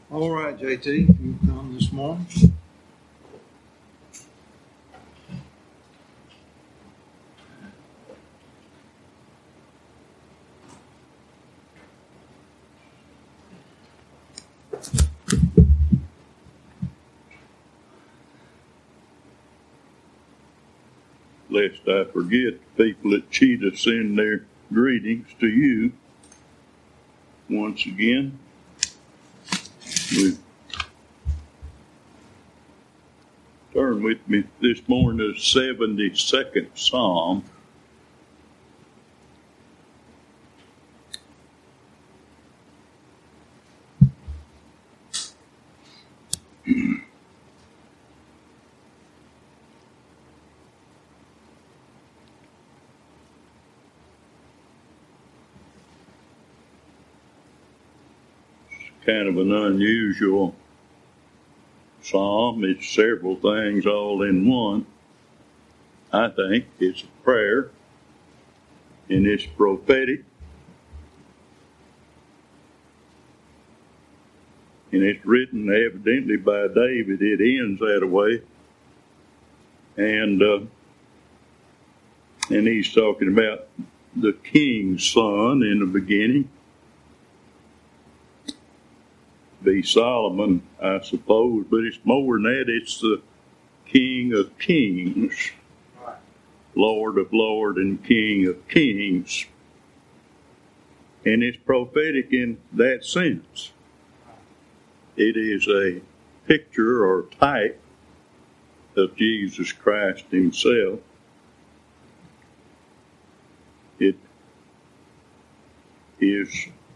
All right, JT, you've come this morning. Lest I forget, people that cheat us send their greetings to you once again. Turn with me this morning to the 72nd Psalm. Kind of an unusual psalm. It's several things all in one. I think it's a prayer, and it's prophetic, and it's written evidently by David. It ends that way, and he's talking about the king's son in the beginning. Be Solomon, I suppose, but it's more than that. It's the King of Kings, Lord of Lords and King of Kings. And it's prophetic in that sense. It is a picture or type of Jesus Christ himself. It is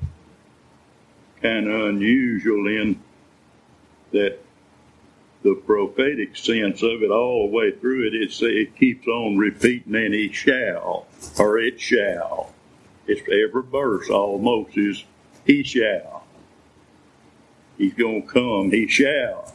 kind of unusual in that the prophetic sense of it all the way through it, it keeps on repeating, and he shall, or it shall. It's every verse almost is he shall. He's going to come, he shall.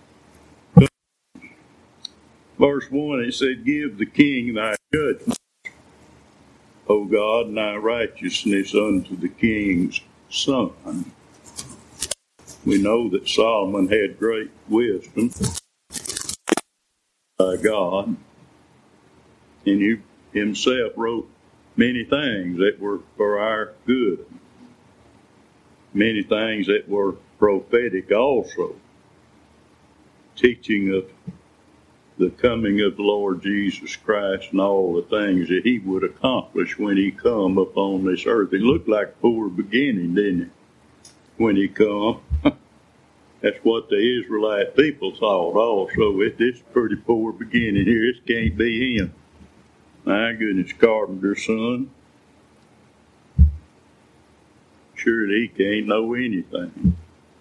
Verse 1, it said, give the king thy judgment, O God, and thy righteousness unto the king's son. We know that Solomon had great wisdom by God, and he himself wrote many things that were for our good, many things that were prophetic also, teaching of the coming of the Lord Jesus Christ and all the things that he would accomplish when he come upon this earth. It looked like a poor beginning, didn't it, when he come? That's what the Israelite people thought also. It's a pretty poor beginning here. This can't be him. My goodness, carpenter's son. Surely he can't know anything.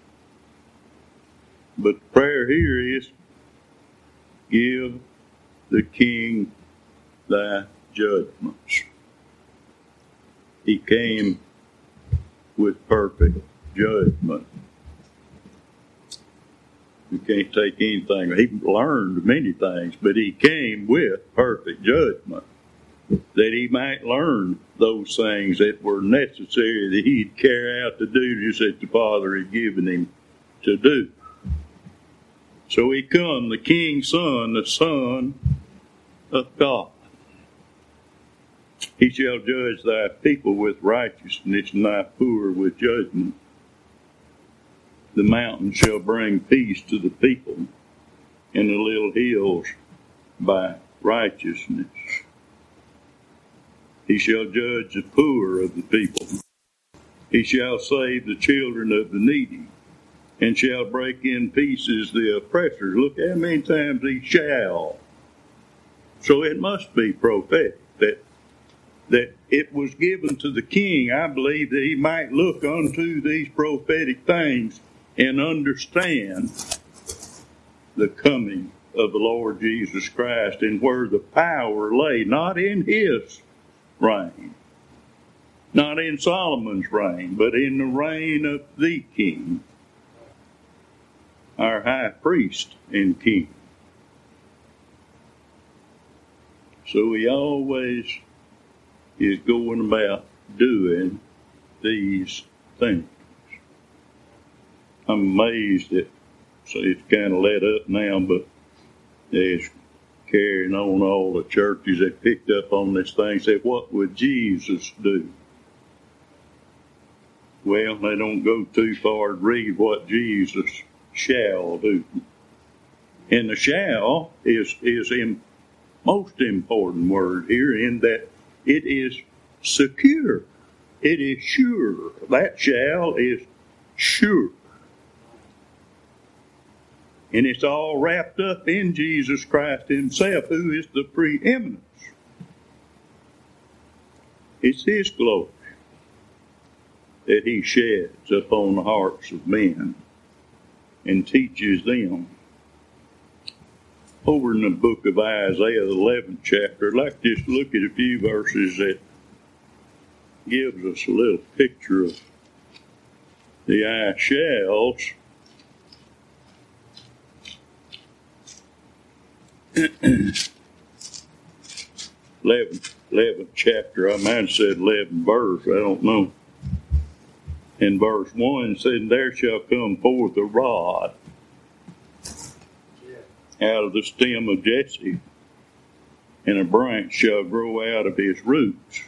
But the prayer here is, give the king thy judgments. He came with perfect judgment. You can't take anything. He learned many things, but he came with perfect judgment, that he might learn those things that were necessary that he'd carry out the duties that the Father had given him to do. So he come, the king's son, the Son of God. He shall judge thy people with righteousness, and thy poor with judgment. The mountains shall bring peace to the people, and the little hills by righteousness. He shall judge the poor of the people. He shall save the children of the needy, and shall break in pieces the oppressors. Look how many times he shall. So it must be prophetic that it was given to the king, I believe, that he might look unto these prophetic things and understand the coming of the Lord Jesus Christ and where the power lay, not in his reign, not in Solomon's reign, but in the reign of the king, our high priest and king. So he always is going about doing these things. I'm amazed that, so it's kind of let up now, but it's carrying on all the churches that picked up on this thing, said, what would Jesus do? Well, they don't go too far to read what Jesus shall do. And the shall is most important word here, in that it is secure. It is sure. That shall is sure. And it's all wrapped up in Jesus Christ himself, who is the preeminence. It's his glory that he sheds upon the hearts of men and teaches them. Over in the book of Isaiah, the 11th chapter, I'd like to just look at a few verses that gives us a little picture of the I shalls. 11th chapter, I might have said 11th verse, I don't know. In verse 1 said, there shall come forth a rod out of the stem of Jesse, and a branch shall grow out of his roots.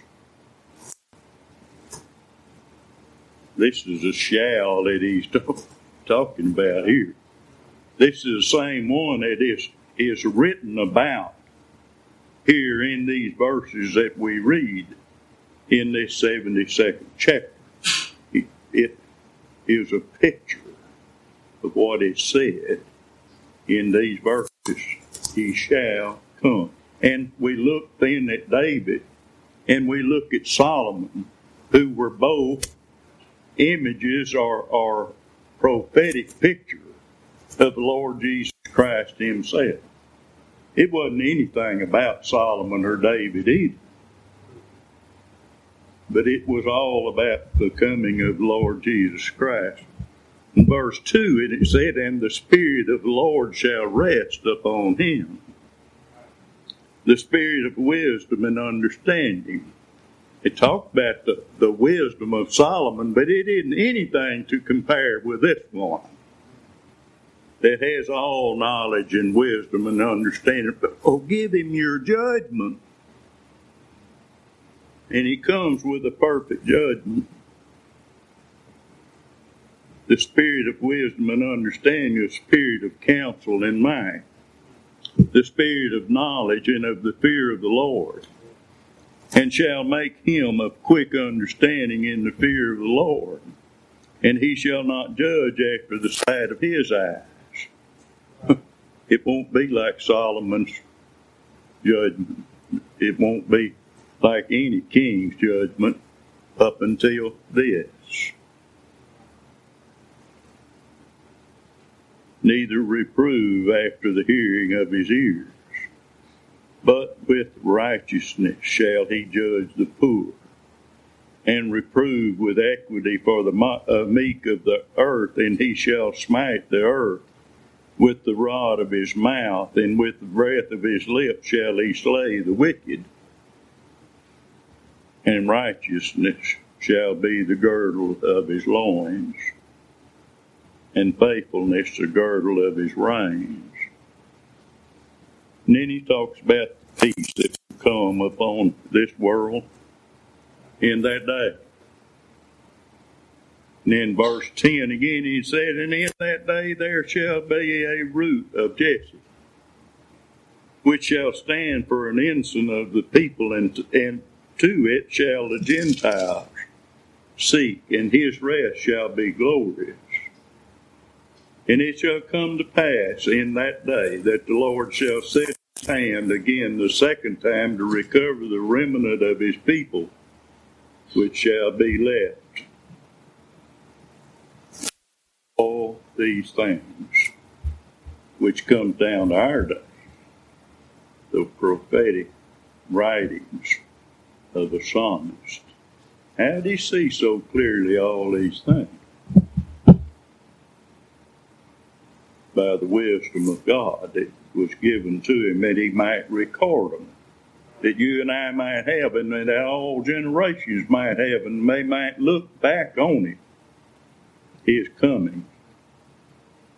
This is a shall that he's talking about here. This is the same one that is written about here in these verses that we read in this 72nd chapter. It is a picture of what is said in these verses. He shall come. And we look then at David, and we look at Solomon, who were both images or prophetic picture of the Lord Jesus Christ himself. It wasn't anything about Solomon or David either, but it was all about the coming of the Lord Jesus Christ. In verse 2, it said, and the Spirit of the Lord shall rest upon him, the Spirit of wisdom and understanding. It talked about the wisdom of Solomon, but it isn't anything to compare with this one that has all knowledge and wisdom and understanding. But give him your judgment. And he comes with a perfect judgment. The Spirit of wisdom and understanding, the Spirit of counsel and might, the Spirit of knowledge and of the fear of the Lord, and shall make him of quick understanding in the fear of the Lord. And he shall not judge after the sight of his eyes. It won't be like Solomon's judgment. It won't be like any king's judgment up until this. Neither reprove after the hearing of his ears, but with righteousness shall he judge the poor, and reprove with equity for the meek of the earth, and he shall smite the earth with the rod of his mouth, and with the breath of his lips shall he slay the wicked. And righteousness shall be the girdle of his loins, and faithfulness the girdle of his reins. And then he talks about the peace that will come upon this world in that day. And then verse 10 again, he said, and in that day there shall be a root of Jesse, which shall stand for an ensign of the people, and to it shall the Gentiles seek, and his rest shall be glorious. And it shall come to pass in that day that the Lord shall set his hand again the second time to recover the remnant of his people, which shall be left. All these things which comes down to our day, the prophetic writings of the psalmist. How did he see so clearly all these things? By the wisdom of God that was given to him, that he might record them, that you and I might have, and that all generations might have, and they might look back on it, his coming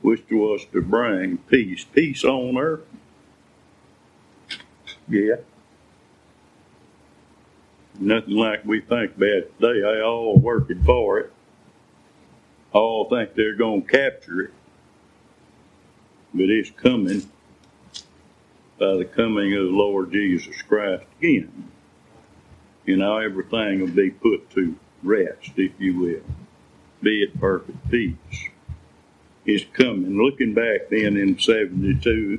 which was to bring peace. Peace on earth. Yeah. Nothing like we think about today. They all working for it. All think they're going to capture it. But it's coming by the coming of the Lord Jesus Christ again. You know, everything will be put to rest, if you will. Be at perfect peace. It's coming. Looking back then in 72,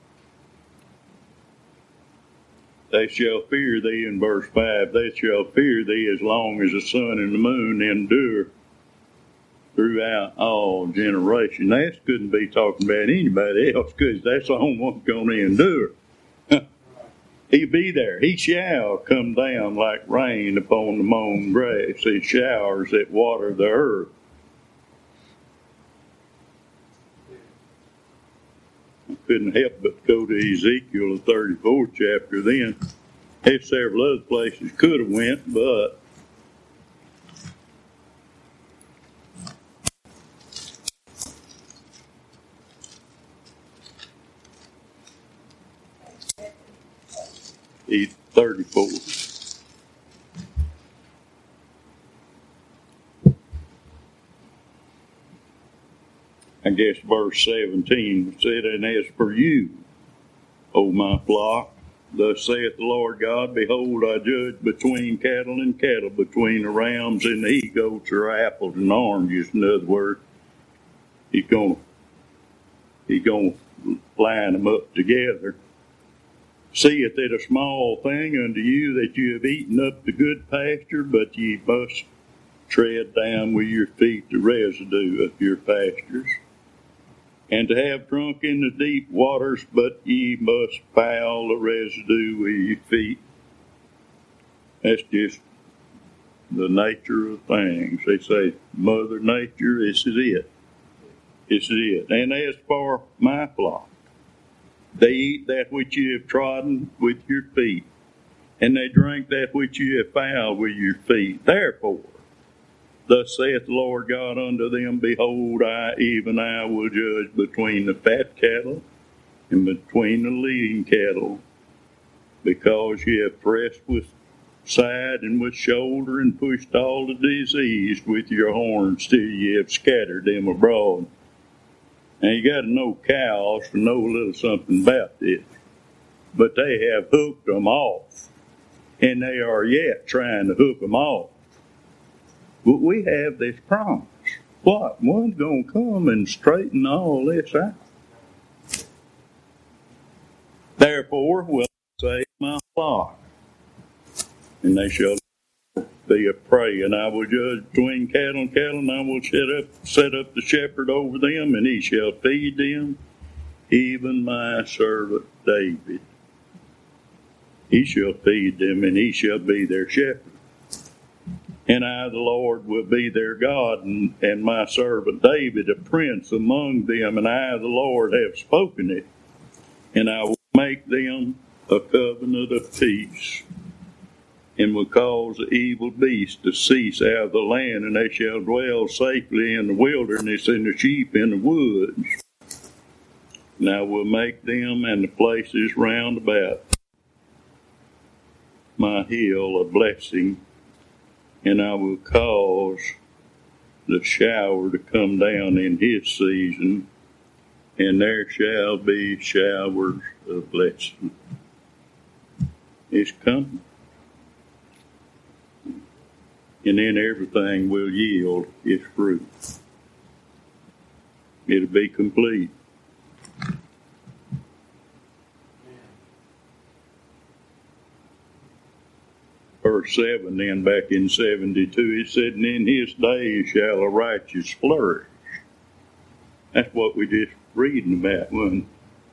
they shall fear thee, in verse 5, they shall fear thee as long as the sun and the moon endure throughout all generation. That couldn't be talking about anybody else, because that's the only one going to endure. He'll be there. He shall come down like rain upon the mown grass, his showers that water the earth. I couldn't help but go to Ezekiel, the 34th chapter then. There's several other places could have went, but he's 34. I guess verse 17 said, and as for you, O my flock, thus saith the Lord God, behold, I judge between cattle and cattle, between the rams and the he-goats, or apples and oranges. In other words, he's going to line them up together. Seeth it a small thing unto you that you have eaten up the good pasture, but ye must tread down with your feet the residue of your pastures, and to have drunk in the deep waters, but ye must foul the residue with your feet. That's just the nature of things. They say, Mother Nature, this is it. This is it. And as for my flock, they eat that which you have trodden with your feet, and they drink that which you have fouled with your feet. Therefore, thus saith the Lord God unto them, behold, even I will judge between the fat cattle and between the lean cattle, because ye have pressed with side and with shoulder, and pushed all the diseased with your horns, till ye have scattered them abroad. Now you got to know cows to know a little something about this. But they have hooked them off, and they are yet trying to hook them off. But we have this promise. What? One's going to come and straighten all this out. Therefore will I save my flock, and they shall be a prey, and I will judge between cattle and cattle, and I will set up the shepherd over them, and he shall feed them, even my servant David. He shall feed them, and he shall be their shepherd. And I, the Lord, will be their God, and my servant David a prince among them, and I, the Lord, have spoken it. And I will make them a covenant of peace, and will cause the evil beast to cease out of the land, and they shall dwell safely in the wilderness, and the sheep in the woods. And I will make them and the places round about my hill a blessing, and I will cause the shower to come down in his season, and there shall be showers of blessing. It's coming. And then everything will yield its fruit. It'll be complete. Verse 7, then back in 72, it said, and in his days shall a righteous flourish. That's what we just reading about, wasn't it?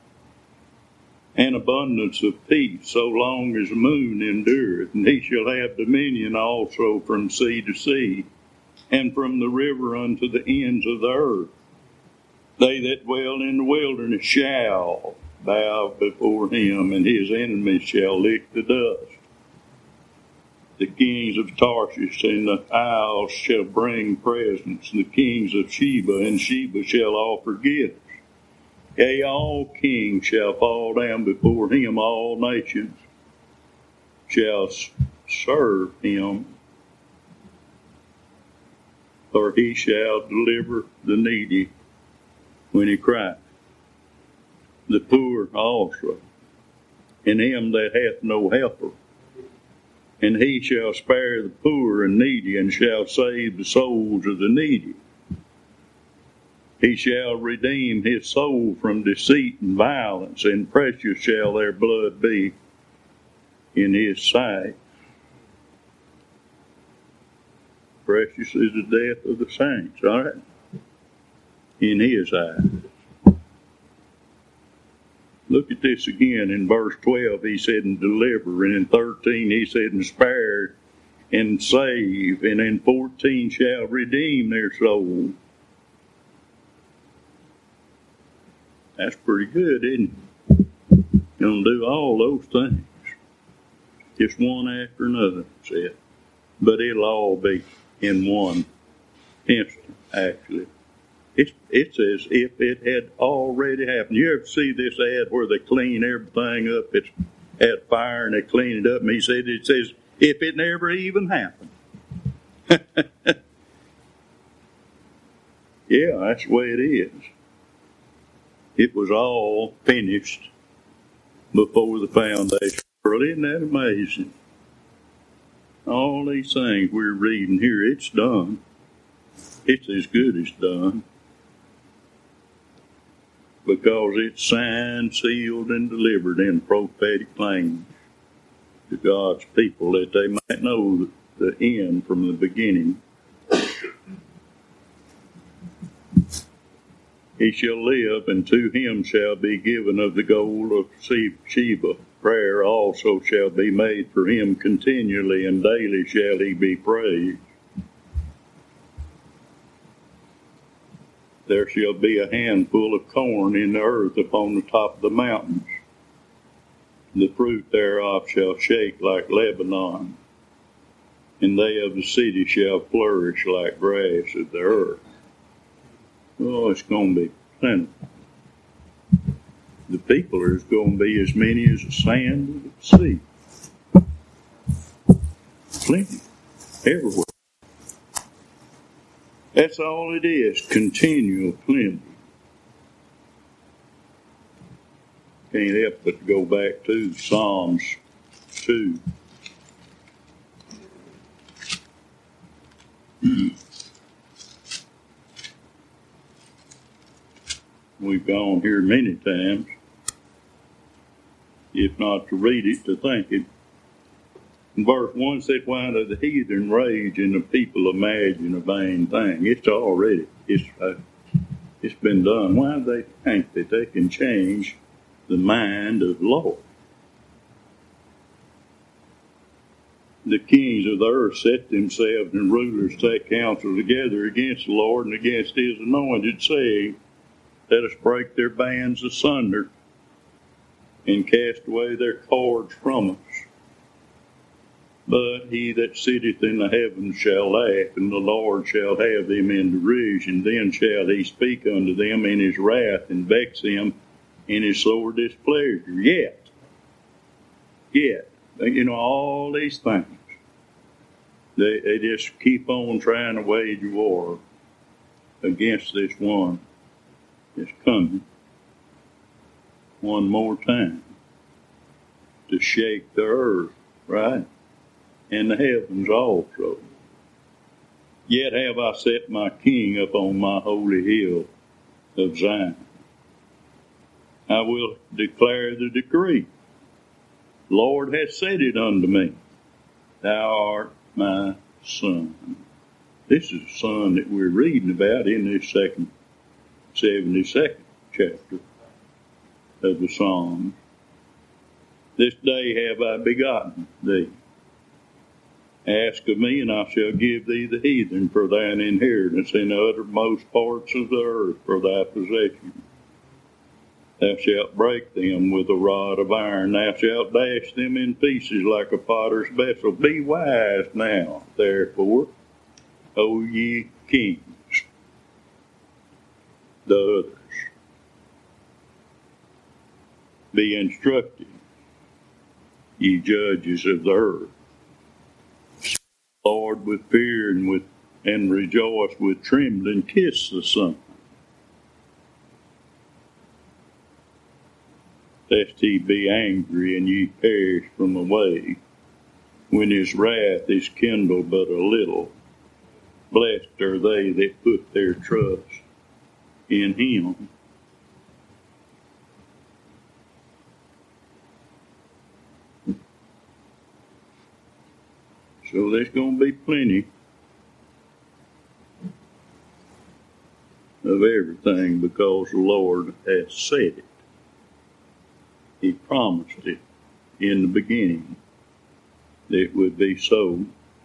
An abundance of peace, so long as the moon endureth, and he shall have dominion also from sea to sea, and from the river unto the ends of the earth. They that dwell in the wilderness shall bow before him, and his enemies shall lick the dust. The kings of Tarshish and the isles shall bring presents. The kings of Sheba and Sheba shall offer gifts. Yea, all kings shall fall down before him. All nations shall serve him. For he shall deliver the needy when he crieth, the poor also, and him that hath no helper. And he shall spare the poor and needy, and shall save the souls of the needy. He shall redeem his soul from deceit and violence, and precious shall their blood be in his sight. Precious is the death of the saints, all right? In his eyes. Look at this again in verse 12. He said, and deliver. And in 13, he said, and spare and save. And in 14, shall redeem their soul. That's pretty good, isn't it? Gonna do all those things. Just one after another, said. But it'll all be in one instant, actually. It's as if it had already happened. You ever see this ad where they clean everything up? It's at fire and they clean it up. And he said, it says, if it never even happened. Yeah, that's the way it is. It was all finished before the foundation. Isn't that amazing? All these things we're reading here, it's done. It's as good as done. Because it's signed, sealed, and delivered in prophetic language to God's people, that they might know the end from the beginning. He shall live, and to him shall be given of the gold of Sheba. Prayer also shall be made for him continually, and daily shall he be praised. There shall be a handful of corn in the earth upon the top of the mountains. The fruit thereof shall shake like Lebanon, and they of the city shall flourish like grass of the earth. Oh, it's going to be plenty. The people are going to be as many as the sand of the sea. Plenty. Everywhere. That's all it is. Continual plenty. Can't help but go back to Psalms 2. We've gone here many times, if not to read it, to think it. In verse 1 said, why do the heathen rage and the people imagine a vain thing? It's already, it's been done. Why do they think that they can change the mind of the Lord? The kings of the earth set themselves, and rulers take counsel together against the Lord and against his anointed, saying, let us break their bands asunder and cast away their cords from us. But he that sitteth in the heavens shall laugh, and the Lord shall have them in derision. Then shall he speak unto them in his wrath, and vex them in his sore displeasure. Yet, all these things, they just keep on trying to wage war against this one that's coming one more time to shake the earth, right? And the heavens also. Yet have I set my king upon my holy hill of Zion. I will declare the decree. Lord hath said it unto me, thou art my son. This is the son that we're reading about in this 72nd chapter of the Psalms. This day have I begotten thee. Ask of me, and I shall give thee the heathen for thine inheritance, in the uttermost parts of the earth for thy possession. Thou shalt break them with a rod of iron. Thou shalt dash them in pieces like a potter's vessel. Be wise now, therefore, O ye kings, the others. Be instructed, ye judges of the earth. Lord, with fear and rejoice with trembling, kiss the Son, lest he be angry and ye perish from the way, when his wrath is kindled but a little. Blessed are they that put their trust in him. So there's going to be plenty of everything because the Lord has said it. He promised it in the beginning that it would be so.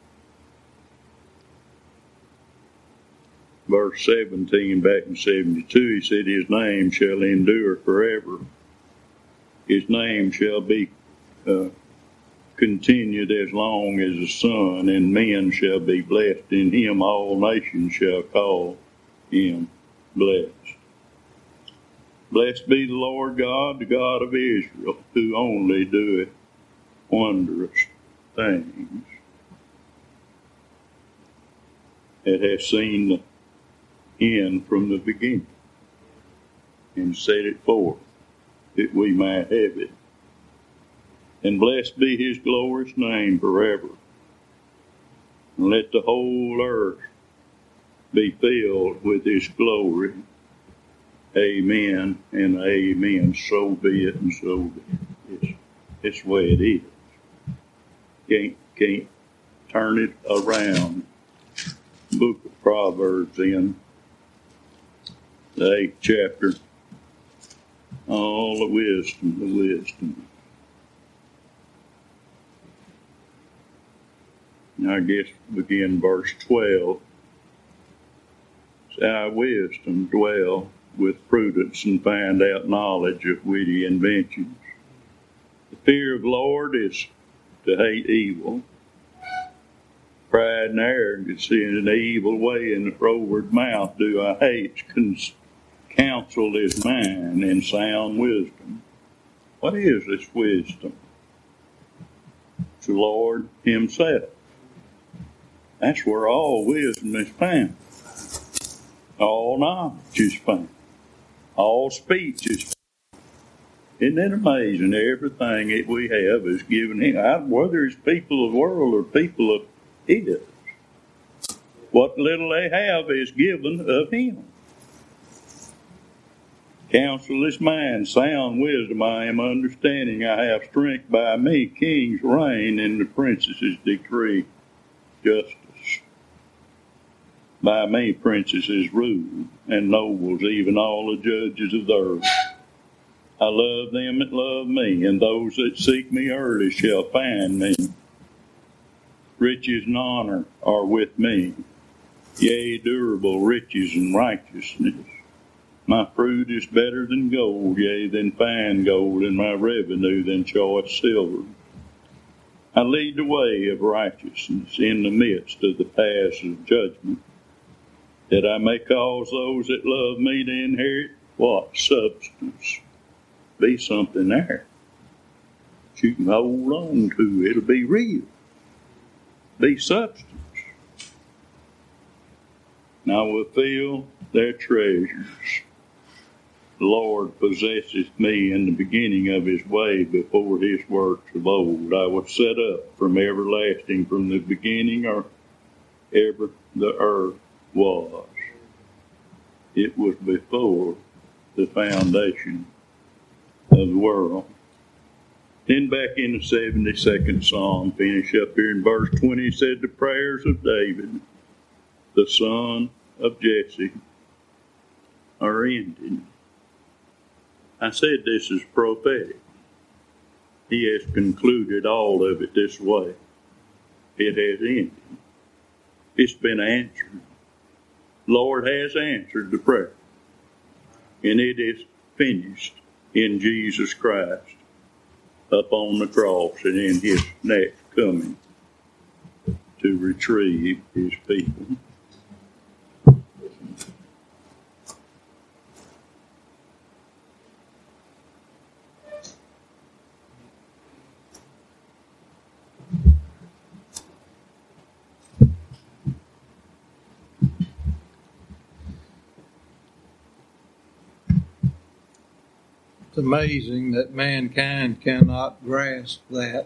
Verse 17, back in 72, he said, his name shall endure forever. His name shall be continued as long as the sun, and men shall be blessed in him. All nations shall call him blessed. Blessed be the Lord God, the God of Israel, who only doeth wondrous things. It has seen the end from the beginning and set it forth that we might have it. And blessed be his glorious name forever. And let the whole earth be filled with his glory. Amen and amen. So be it and so be it. It's the way it is. Can't turn it around. Book of Proverbs in the 8th chapter. All the wisdom. I guess begin verse 12. Thy wisdom dwell with prudence and find out knowledge of witty inventions. The fear of the Lord is to hate evil. Pride and arrogancy and an evil way in the froward mouth do I hate. Counsel is mine and sound wisdom. What is this wisdom? It's the Lord himself. That's where all wisdom is found. All knowledge is found. All speech is found. Isn't it amazing? Everything that we have is given him. Whether it's people of the world or people of his. What little they have is given of him. Counsel is mine, sound wisdom I am understanding. I have strength by me, kings reign, and the princesses decree justice. By me princesses rule, and nobles, even all the judges of the earth. I love them that love me, and those that seek me early shall find me. Riches and honor are with me, yea, durable riches and righteousness. My fruit is better than gold, yea, than fine gold, and my revenue than choice silver. I lead the way of righteousness in the midst of the paths of judgment, that I may cause those that love me to inherit what? Substance. Be something there that you can hold on to. It'll be real. Be substance. And I will fill their treasures. The Lord possesseth me in the beginning of his way before his works of old. I was set up from everlasting, from the beginning or ever the earth was. It was before the foundation of the world. Then back in the 72nd Psalm, finish up here in verse 20, it said, the prayers of David, the son of Jesse, are ended. I said this is prophetic. He has concluded all of it this way. It has ended. It's been answered. Lord has answered the prayer. And it is finished. in Jesus Christ up on the cross and in his next coming to retrieve his people. It's amazing that mankind cannot grasp that.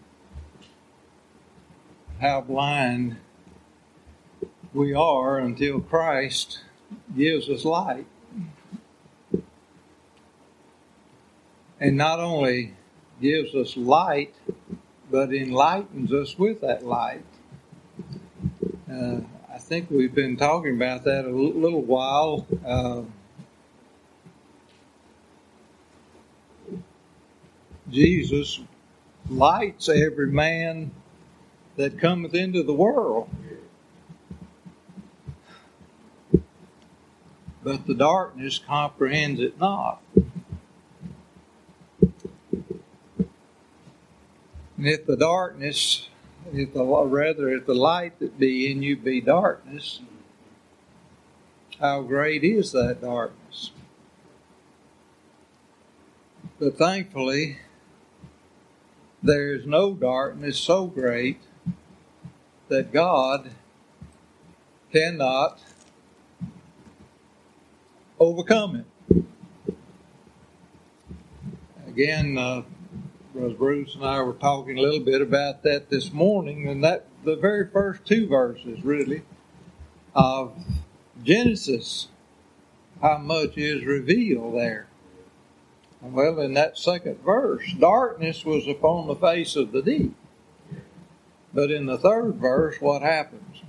How blind we are until Christ gives us light. And not only gives us light, but enlightens us with that light. I think we've been talking about that a little while. Jesus lights every man that cometh into the world. But the darkness comprehends it not. And if the darkness, if the light that be in you be darkness, how great is that darkness? But thankfully, there is no darkness so great that God cannot overcome it. Again, Brother Bruce and I were talking a little bit about that this morning, and that the very first two verses, really, of Genesis, how much is revealed there. Well, in that second verse, darkness was upon the face of the deep. But in the third verse, what happens?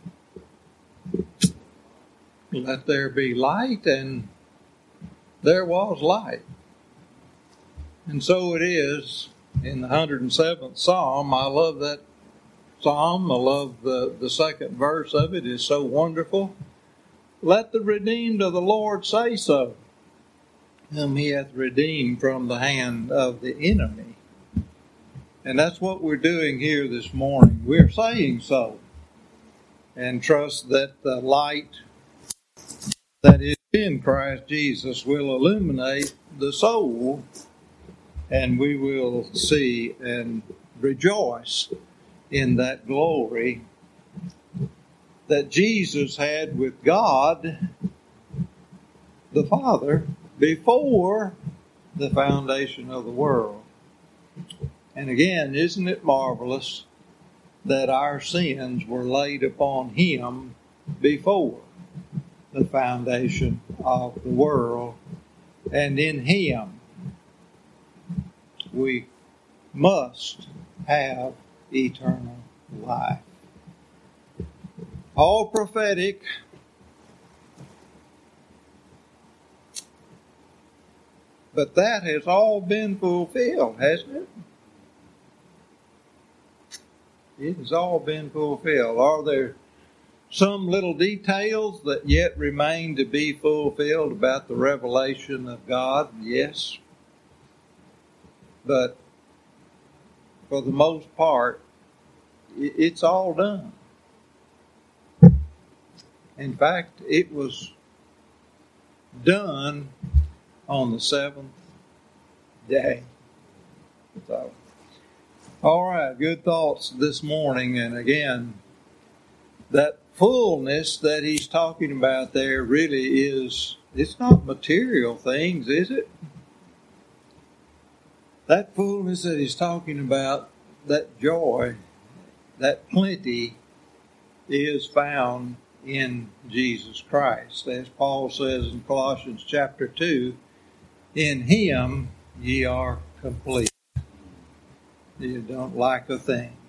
Let there be light, and there was light. And so it is in the 107th Psalm. I love that Psalm. I love the second verse of it. It's so wonderful. Let the redeemed of the Lord say so, whom he hath redeemed from the hand of the enemy. And that's what we're doing here this morning. We're saying so. And trust that the light that is in Christ Jesus will illuminate the soul, and we will see and rejoice in that glory that Jesus had with God the Father before the foundation of the world. And again, isn't it marvelous that our sins were laid upon him before the foundation of the world, and in him we must have eternal life. All prophetic. But that has all been fulfilled, hasn't it? It has all been fulfilled. Are there some little details that yet remain to be fulfilled about the revelation of God? Yes. But for the most part, it's all done. In fact, it was done on the seventh day. So, all right, good thoughts this morning. And again, that fullness that he's talking about there really is, it's not material things, is it? That fullness that he's talking about, that joy, that plenty is found in Jesus Christ. As Paul says in Colossians chapter 2, in him ye are complete. You don't lack a thing.